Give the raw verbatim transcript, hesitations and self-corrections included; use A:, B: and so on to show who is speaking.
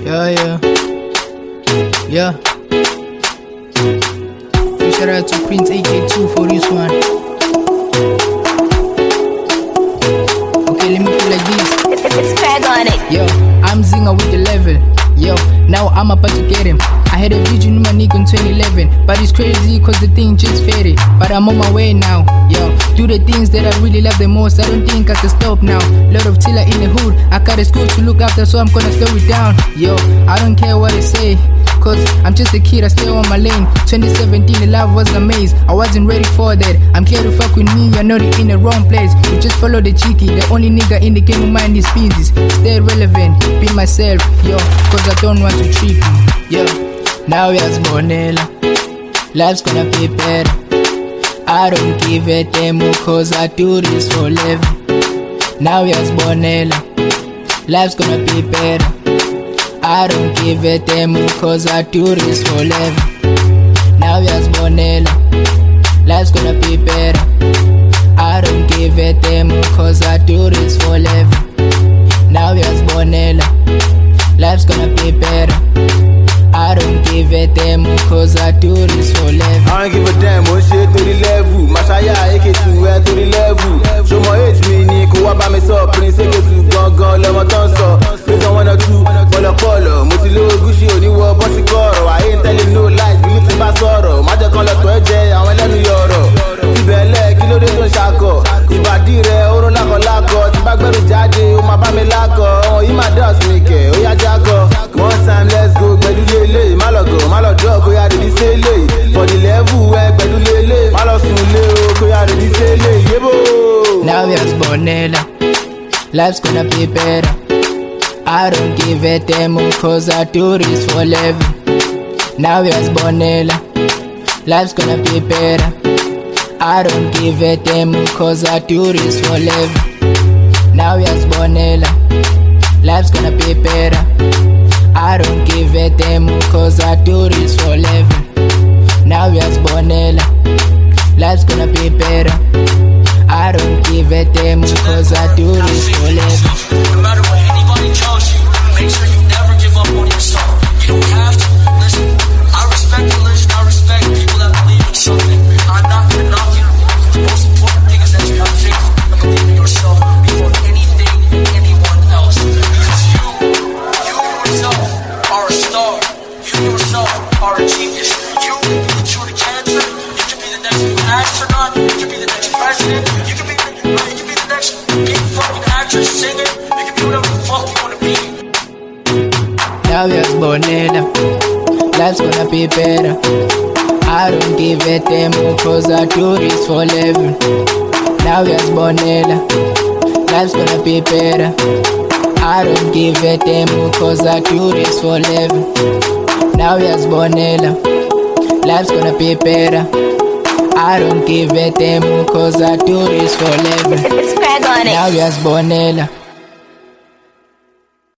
A: Yeah, yeah. Yeah. Big shout out to Prince A K two for this one. Okay, let me put like this.
B: It's, it's, it's Craig on it.
A: Yo, I'm Zinga with the level. Yo, now I'm about to get him. I had a vision with my nigga in twenty eleven, but it's crazy cause the thing just faded. But I'm on my way now, yo. Do the things that I really love the most. I don't think I can stop now. Lot of tiller in the hood. I got a school to look after, so I'm gonna slow it down. Yo, I don't care what they say, cause I'm just a kid, I stay on my lane. twenty seventeen, the love was a maze. I wasn't ready for that. I'm here to fuck with me, I know they in the wrong place. You just follow the cheeky. The only nigga in the game who mind is species. Stay relevant, be myself, yo, cause I don't want to trip you. Yo, now here's Bonella. Life's gonna be better. I don't give a damn cause I do this for living. Now here's Bonella. Life's gonna be better. I don't give a damn cause I do this for living. Now here's Bonella. Life's gonna be better. I don't give a damn cause I do this for living. Now here's Bonella. Life's gonna be better. I don't give a damn cause I do this for living.
C: I don't give a damn what shit to the level. Mashaya A K two where to the level. Show my age me ni ko wa ba mi so Prince A K two gangan le mo ton so. Based on one or two polo polo. Mo ti lo Gucci oni wo bossy koro. I ain't telling no lies, believe in my sorrow. Ma je kan lo to eje àwọn ẹlẹ́nu yọ̀rọ̀. Ibẹ̀lẹ̀ kí ló dé tó ń ṣakọ. Ìbàdí rẹ̀ oró lákọ̀ lákọ̀. Tí bá gbẹ́rù jáde ó máa bá mi lákọ̀. Ọ̀hún yìí máa dá sí mi kẹ̀ ó yá jákọ̀. One time let's go gbẹ̀dú lélẹ̀. Má lọ gọ̀ má lọ dọ̀ kó yá rèdí sélẹ̀. For the level ẹ gbẹ̀dú lélẹ̀. Má lọ sùn lé o kó yá rèdí sélẹ̀. Yébò.
A: Now here's Bonella. Life's gonna be better. I don't give a damn cause I do this for living. Now here's Bonella. Life's gonna be better. I don't give a damn cause I do this for living. Now here's Bonella. Life's gonna be better. I don't give a damn cause I do this for living. Now here's Bonella. Life's gonna be better. I don't give a damn cause I do this for living.
D: No matter what anybody tells you, make sure you never give up on yourself. You don't have to. Listen, I respect religion, I respect people that believe in something. I'm not gonna knock you. The most important thing is that you have faith and believe in yourself before anything and anyone else. Because you, you yourself are a star. You yourself are a genius. You can be the cure to cancer. You can be the next astronaut. You can be the next president. You can be the, you can be the next big fucking actress, singer. You can be whatever the fuck you wanna be.
A: Now here's Bonella. Life's gonna be better. I don't give a damn cause I do this for living. Now here's Bonella. Life's gonna be better. I don't give a damn cause I do this for living. Now here's Bonella. Life's gonna be better. I don't give a damn cause I do this for living.
B: It's, it's Craig on it.
A: Now here's Bonella.